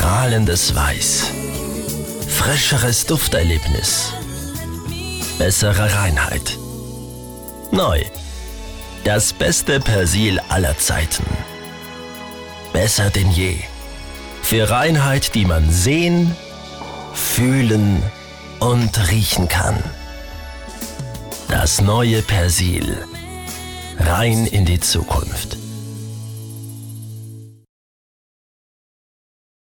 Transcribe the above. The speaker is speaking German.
strahlendes Weiß, frischeres Dufterlebnis, bessere Reinheit. Neu, das beste Persil aller Zeiten. Besser denn je. Für Reinheit, die man sehen, fühlen und riechen kann. Das neue Persil. Rein in die Zukunft.